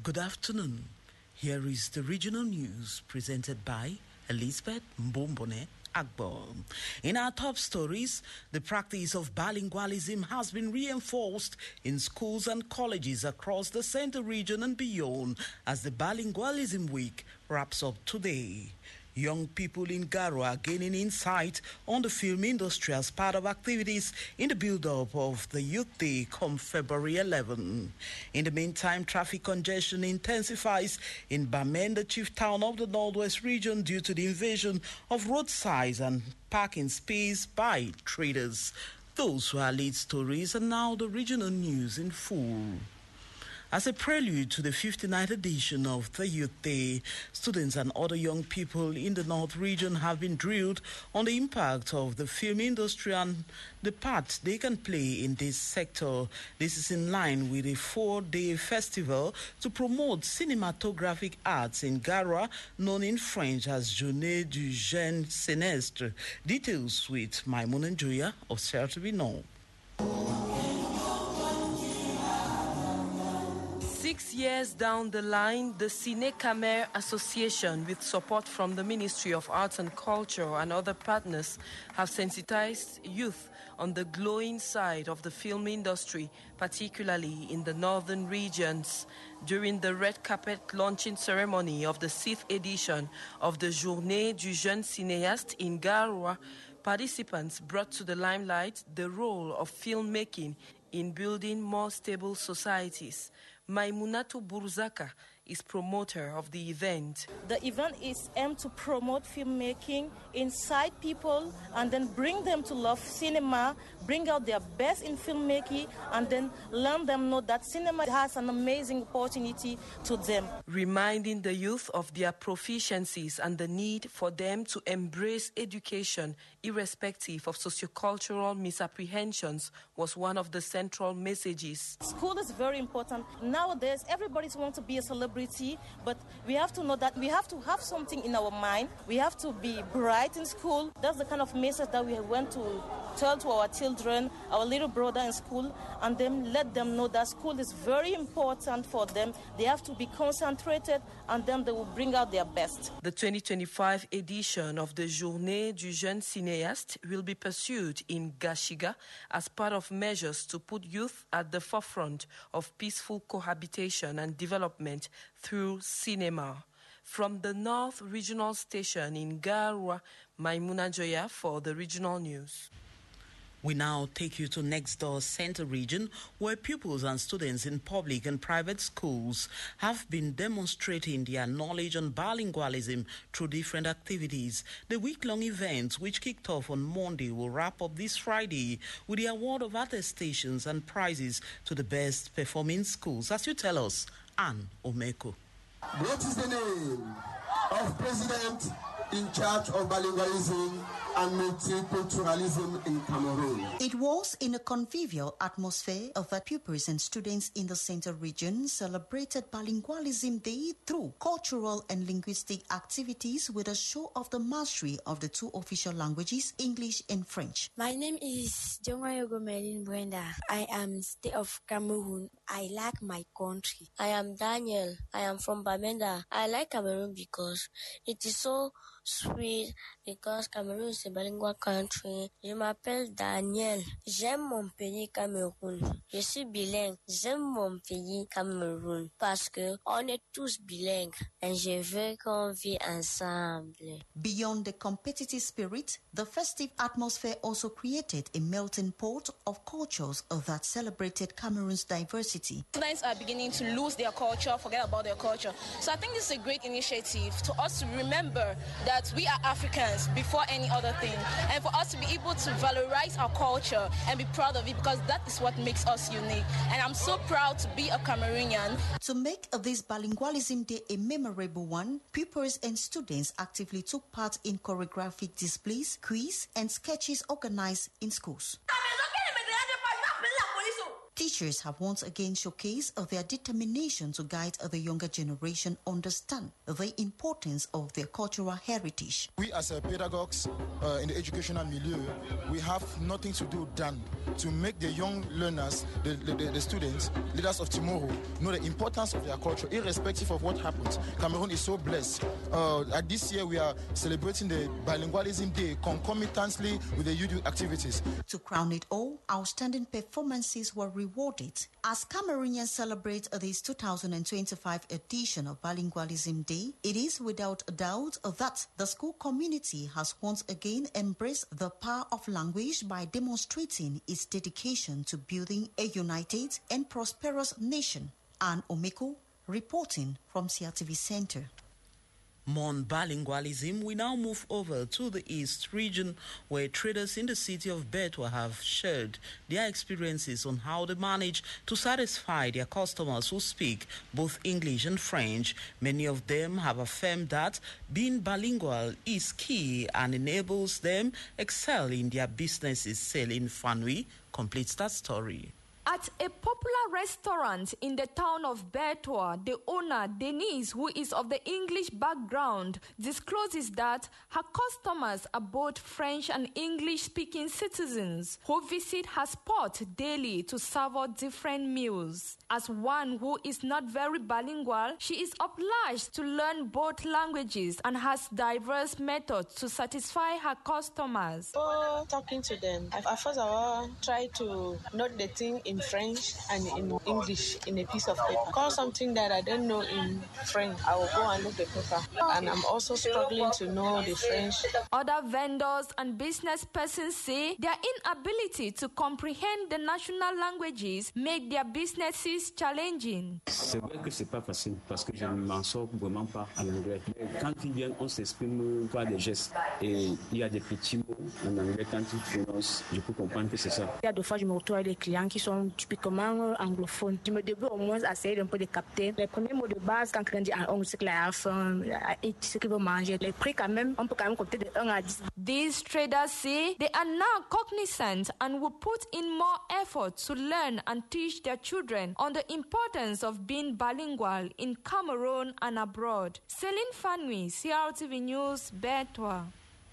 Good afternoon. Here is the regional news presented by Elizabeth Mbombone Agbo. In our top stories, the practice of bilingualism has been reinforced in schools and colleges across the Central Region and beyond as the Bilingualism Week wraps up today. Young people in Garo are gaining insight on the film industry as part of activities in the build-up of the Youth Day come February 11. In the meantime, traffic congestion intensifies in Bamenda, chief town of the Northwest region, due to the invasion of roadsides and parking space by traders. Those were our lead stories, and now the regional news in full. As a prelude to the 59th edition of the Youth Day, students and other young people in the North region have been drilled on the impact of the film industry and the part they can play in this sector. This is in line with a 4-day festival to promote cinematographic arts in Gara, known in French as Journée du Jeune Cinéaste. Details with Maimouna Njoya of Sertibino. 6 years down the line, the Ciné Camer Association, with support from the Ministry of Arts and Culture and other partners, have sensitized youth on the glowing side of the film industry, particularly in the northern regions. During the red carpet launching ceremony of the 6th edition of the Journée du Jeune Cinéaste in Garoua, participants brought to the limelight the role of filmmaking in building more stable societies. Maimunatu Burzaka is promoter of the event. The event is aimed to promote filmmaking, incite people, and then bring them to love cinema, bring out their best in filmmaking, and then let them know that cinema has an amazing opportunity to them. Reminding the youth of their proficiencies and the need for them to embrace education, irrespective of sociocultural misapprehensions, was one of the central messages. School is very important. Nowadays, everybody wants to be a celebrity, but we have to know that we have to have something in our mind. We have to be bright in school. That's the kind of message that we want to tell to our children, our little brother in school, and then let them know that school is very important for them. They have to be concentrated, and then they will bring out their best. The 2025 edition of the Journée du Jeune Cinéaste will be pursued in Gashiga as part of measures to put youth at the forefront of peaceful cohabitation and development through cinema. From the North Regional Station in Garoua, Maimouna Njoya for the regional news. We now take you to next door Central Region, where pupils and students in public and private schools have been demonstrating their knowledge on bilingualism through different activities. The week-long event, which kicked off on Monday, will wrap up this Friday with the award of attestations and prizes to the best performing schools. As you tell us, Anne Omeko. What is the name of President in charge of bilingualism and multiculturalism in Cameroon? It was in a convivial atmosphere that pupils and students in the Central Region celebrated Bilingualism Day through cultural and linguistic activities with a show of the mastery of the two official languages, English and French. My name is Jongayogo Medin Brenda. I am state of Cameroon. I like my country. I am Daniel. I am from Bamenda. I like Cameroon because it is so sweet, because Cameroon is a bilingual country. Je m'appelle Daniel. J'aime mon pays Cameroun. Je suis bilingue. J'aime mon pays Cameroun parce que on est tous bilingues et je veux qu'on vive ensemble. Beyond the competitive spirit, the festive atmosphere also created a melting pot of cultures that celebrated Cameroon's diversity. Students are beginning to lose their culture, forget about their culture. So I think this is a great initiative to us to remember that we are Africans before any other thing, and for us to be able to valorize our culture and be proud of it, because that is what makes us unique. And I'm so proud to be a Cameroonian. To make this Bilingualism Day a memorable one, pupils and students actively took part in choreographic displays, quiz, and sketches organized in schools. teachers have once again showcased their determination to guide the younger generation understand the importance of their cultural heritage. We as pedagogues in the educational milieu, we have nothing to do than to make the young learners, the students, leaders of tomorrow, know the importance of their culture, irrespective of what happens. Cameroon is so blessed. This year we are celebrating the Bilingualism Day concomitantly with the youth activities. To crown it all, outstanding performances were rewarded. As Cameroonians celebrate this 2025 edition of Bilingualism Day, it is without a doubt that the school community has once again embraced the power of language by demonstrating its dedication to building a united and prosperous nation. Anne Omeko, reporting from CRTV Center. On bilingualism, we now move over to the East region, where traders in the city of Bertoua have shared their experiences on how they manage to satisfy their customers who speak both English and French. Many of them have affirmed that being bilingual is key and enables them excel in their businesses. Céline Fanui completes that story. At a popular restaurant in the town of Bertoua, the owner, Denise, who is of the English background, discloses that her customers are both French and English-speaking citizens who visit her spot daily to savor different meals. As one who is not very bilingual, she is obliged to learn both languages and has diverse methods to satisfy her customers. For talking to them, I first of all try to note the thing in French and in English in a piece of paper. Call something that I don't know in French, I will go and look the paper. And I'm also struggling to know the French. Other vendors and business persons say their inability to comprehend the national languages make their businesses challenging. C'est vrai que c'est pas facile parce que je ne m'en sors vraiment pas en anglais. Mais quand ils viennent, on s'exprime par des gestes et il y a des petits mots en anglais quand ils prononcent. Je peux comprendre que c'est ça. Il y a des fois je me retrouve avec des clients qui sont typiquement anglophones. Je me débrouille au moins à essayer d'un peu de capter les premiers mots de base quand quelqu'un dit on sait qu'il a faim, ce qu'il veut manger. Les prix quand même, on peut quand même compter de 1 à 10. These traders say they are now cognizant and will put in more effort to learn and teach their children on the importance of being bilingual in Cameroon and abroad. Céline Fanui, CRTV News, Bertoua.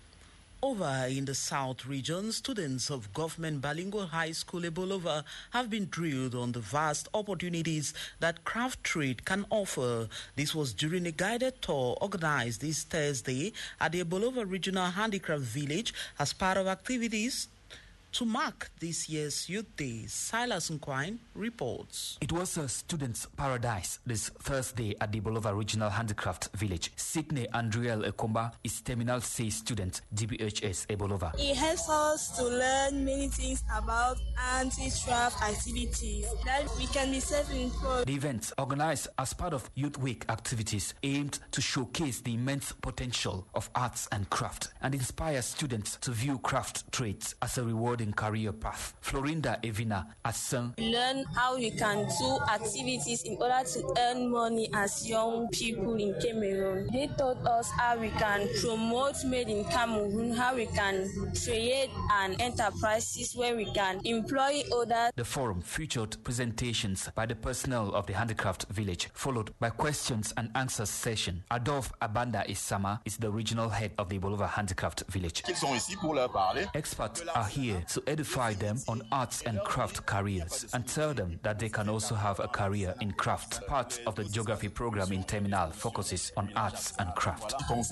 Over in the South region, students of Government Bilingual High School Ebolova have been drilled on the vast opportunities that craft trade can offer. This was during a guided tour organized this Thursday at the Ebolova Regional Handicraft Village as part of activities to mark this year's Youth Day. Silas Nkwine reports. It was a student's paradise this Thursday at the Ebolova Regional Handicraft Village. Sydney Andriel Ekomba is Terminal C student, GBHS Ebolova. It helps us to learn many things about anti-craft activities that we can be self-employed. The event, organized as part of Youth Week activities, aimed to showcase the immense potential of arts and craft and inspire students to view craft trades as a rewarding career path. Florinda Evina Assan. Learn how we can do activities in order to earn money as young people in Cameroon. They taught us how we can promote made in Cameroon, how we can create an enterprises where we can employ others. The forum featured presentations by the personnel of the handicraft village, followed by questions and answers session. Adolphe Abanda Isama is the regional head of the Ebolova Handicraft Village. Experts are here to edify them on arts and craft careers and tell them that they can also have a career in craft. Part of the geography program in Terminal focuses on arts and craft.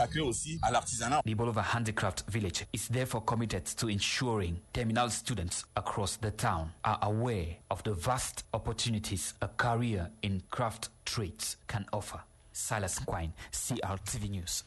The Ebolova Handicraft Village is therefore committed to ensuring Terminal students across the town are aware of the vast opportunities a career in craft trades can offer. Silas Nkwine, CRTV News.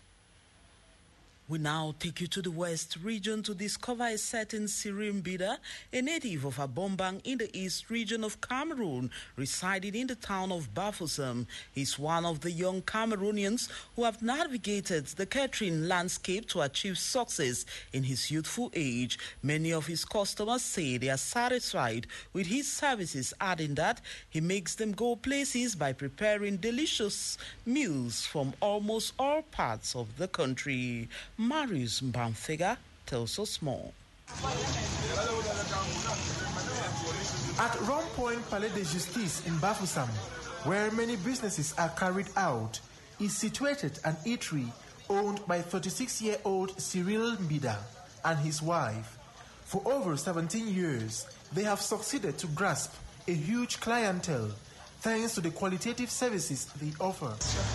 We now take you to the West region to discover a certain Sirim Bida, a native of Abombang in the East region of Cameroon, residing in the town of Bafoussam. He's one of the young Cameroonians who have navigated the catering landscape to achieve success in his youthful age. Many of his customers say they are satisfied with his services, adding that he makes them go places by preparing delicious meals from almost all parts of the country. Marius Mbamfega tells us more. At Rond-Point Palais de Justice in Bafoussam, where many businesses are carried out, is situated an eatery owned by 36-year-old Cyril Mbida and his wife. For over 17 years, they have succeeded to grasp a huge clientele thanks to the qualitative services they offer.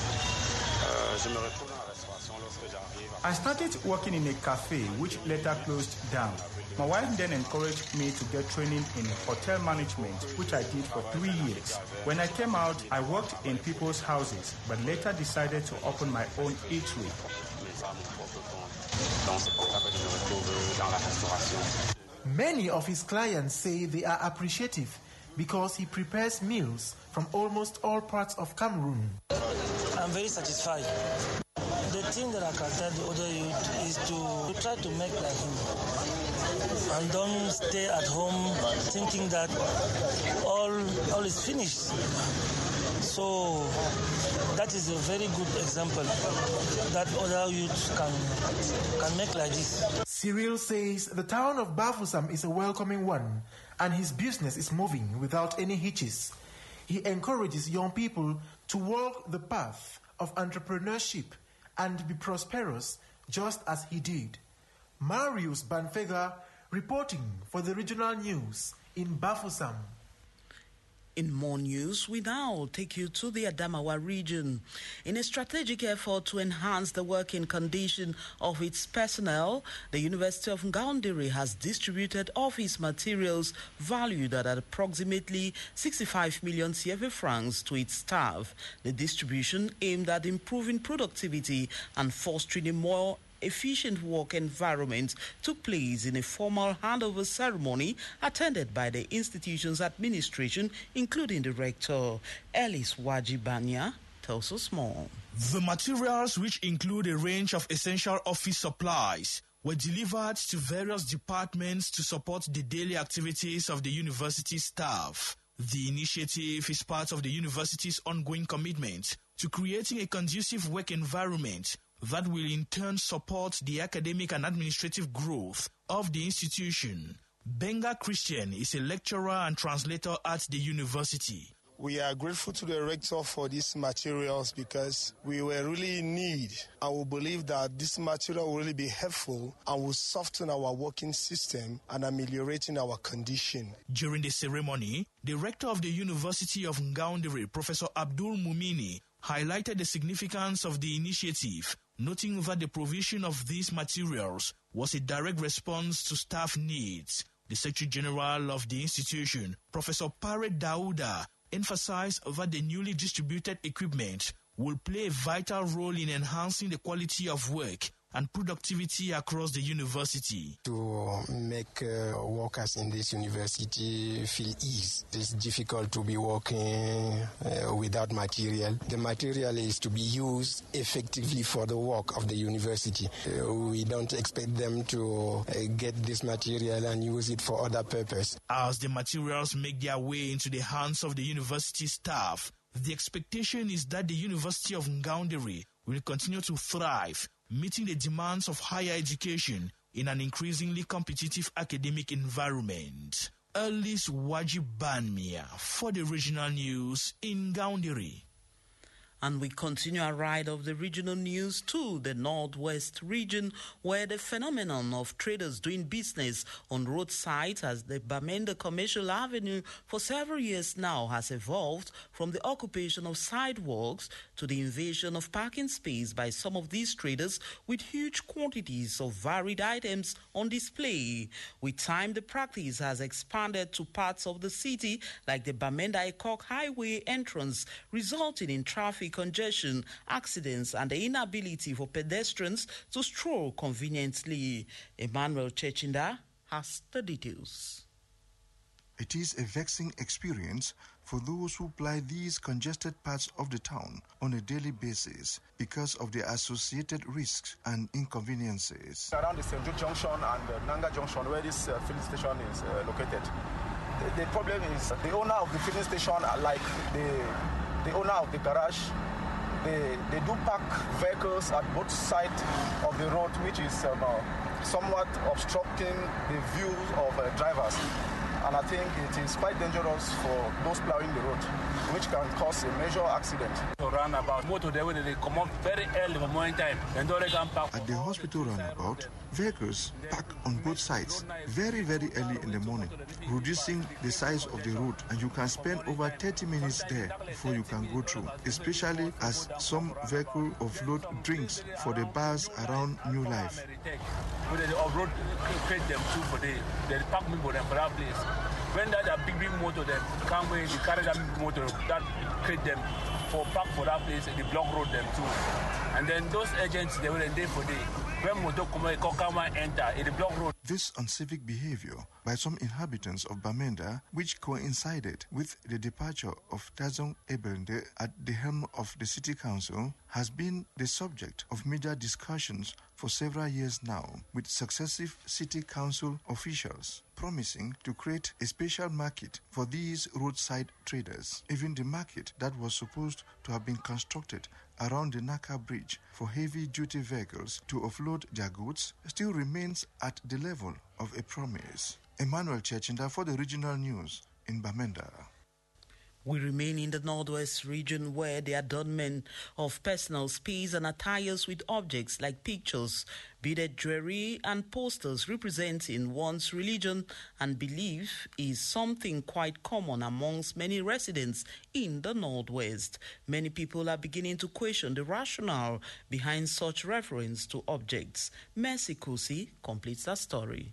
I started working in a cafe which later closed down. My wife then encouraged me to get training in hotel management, which I did for 3 years. When I came out, I worked in people's houses, but later decided to open my own eatery. Many of his clients say they are appreciative because he prepares meals from almost all parts of Cameroon. I'm very satisfied. The thing that I can tell the other youth is to try to make like him. And don't stay at home thinking that all is finished. So that is a very good example that other youth can make like this. Cyril says the town of Bafoussam is a welcoming one and his business is moving without any hitches. He encourages young people to walk the path of entrepreneurship and be prosperous just as he did. Marius Banfega reporting for the regional news in Bafoussam. In more news, we now take you to the Adamawa region. In a strategic effort to enhance the working condition of its personnel, the University of Ngaoundéré has distributed office materials valued at approximately 65 million CFA francs to its staff. The distribution aimed at improving productivity and fostering a more efficient work environment took place in a formal handover ceremony attended by the institution's administration, including the rector. Ellis Wajibanya tells us more. The materials, which include a range of essential office supplies, were delivered to various departments to support the daily activities of the university staff. The initiative is part of the university's ongoing commitment to creating a conducive work environment that will in turn support the academic and administrative growth of the institution. Benga Christian is a lecturer and translator at the university. We are grateful to the rector for these materials because we were really in need, and we believe that this material will really be helpful and will soften our working system and ameliorating our condition. During the ceremony, the rector of the University of Ngaoundéré, Professor Abdul Mumini, highlighted the significance of the initiative, noting that the provision of these materials was a direct response to staff needs. The Secretary General of the institution, Professor Pare Dauda, emphasized that the newly distributed equipment will play a vital role in enhancing the quality of work and productivity across the university. To make workers in this university feel ease. It's difficult to be working without material. The material is to be used effectively for the work of the university. We don't expect them to get this material and use it for other purpose. As the materials make their way into the hands of the university staff, the expectation is that the University of Ngaoundéré will continue to thrive, meeting the demands of higher education in an increasingly competitive academic environment. Ellis Wajibanmia for the regional news in Ngaoundéré. And we continue our ride of the regional news to the Northwest region, where the phenomenon of traders doing business on roadsides as the Bamenda Commercial Avenue for several years now has evolved from the occupation of sidewalks to the invasion of parking space by some of these traders with huge quantities of varied items on display. With time, the practice has expanded to parts of the city like the Bamenda-Ekok Highway entrance, resulting in traffic congestion, accidents, and the inability for pedestrians to stroll conveniently. Emmanuel Chechinda has the details. It is a vexing experience for those who ply these congested parts of the town on a daily basis because of the associated risks and inconveniences. Around the St. Jude Junction and Nanga Junction, where this filling station is located, the problem is the owner of the filling station, like the owner of the garage, they do park vehicles at both sides of the road, which is somewhat obstructing the views of drivers. and I think it is quite dangerous for those plowing the road, which can cause a major accident. Roundabout, motor they come up very early for morning time. At the hospital roundabout, vehicles park on both sides very, very early in the morning, reducing the size of the road, and you can spend over 30 minutes there before you can go through, especially as some vehicle offload drinks for the bars around New Life. When they off-road create them too for they park me for them for that place. When that a big motor them come where they carry that big motor that create them for park for that place, they block road them too. And then those agents they will day for day. When motor come enter in the block road. This uncivic behavior by some inhabitants of Bamenda, which coincided with the departure of Tazong Ebende at the helm of the city council, has been the subject of major discussions for several years now, with successive city council officials promising to create a special market for these roadside traders. Even the market that was supposed to have been constructed around the Naka Bridge for heavy-duty vehicles to offload their goods still remains at the level of a promise. Emmanuel Chechinda for the regional news in Bamenda. We remain in the Northwest region where the adornment of personal space and attires with objects like pictures, beaded jewelry and posters representing one's religion and belief is something quite common amongst many residents in the Northwest. Many people are beginning to question the rationale behind such reference to objects. Mercy Kusi completes that story.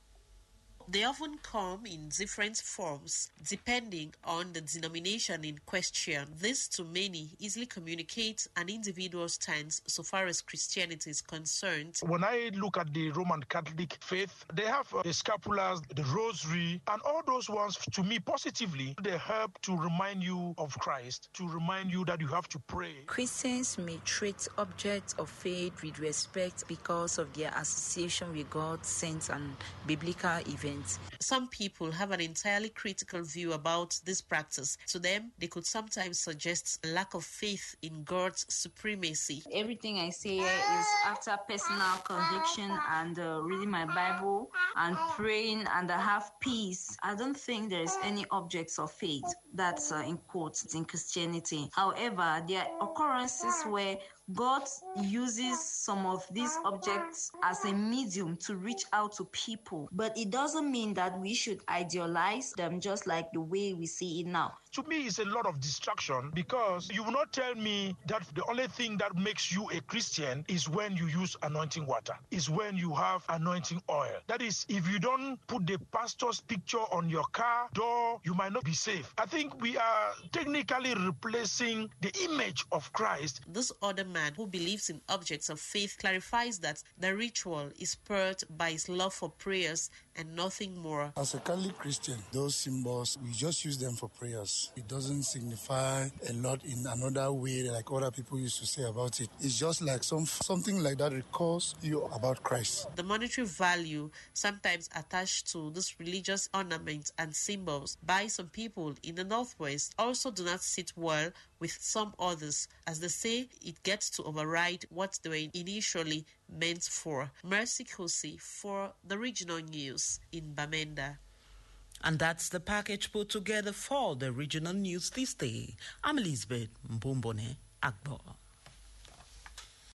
They often come in different forms depending on the denomination in question. This, to many, easily communicates an individual's stance so far as Christianity is concerned. When I look at the Roman Catholic faith, they have the scapulars, the rosary, and all those ones, to me, positively, they help to remind you of Christ, to remind you that you have to pray. Christians may treat objects of faith with respect because of their association with God, saints, and biblical events. Some people have an entirely critical view about this practice. To them, they could sometimes suggest a lack of faith in God's supremacy. Everything I say is after personal conviction and reading my Bible and praying, and I have peace. I don't think there is any objects of faith that's in quotes in Christianity. However, there are occurrences where God uses some of these objects as a medium to reach out to people. But it doesn't mean that we should idealize them just like the way we see it now. To me, it's a lot of distraction, because you will not tell me that the only thing that makes you a Christian is when you use anointing water, is when you have anointing oil. That is, if you don't put the pastor's picture on your car door, you might not be safe. I think we are technically replacing the image of Christ. This other man who believes in objects of faith clarifies that the ritual is spurred by his love for prayers and nothing more. As a Catholic Christian, those symbols, we just use them for prayers. It doesn't signify a lot in another way like other people used to say about it. It's just like something like that recalls you about Christ. The monetary value sometimes attached to this religious ornaments and symbols by some people in the Northwest also do not sit well with some others, as they say it gets to override what they were initially meant for. Mercy Kusi for the regional news in Bamenda. And that's the package put together for the regional news this day. I'm Elizabeth Mbombone Agbo.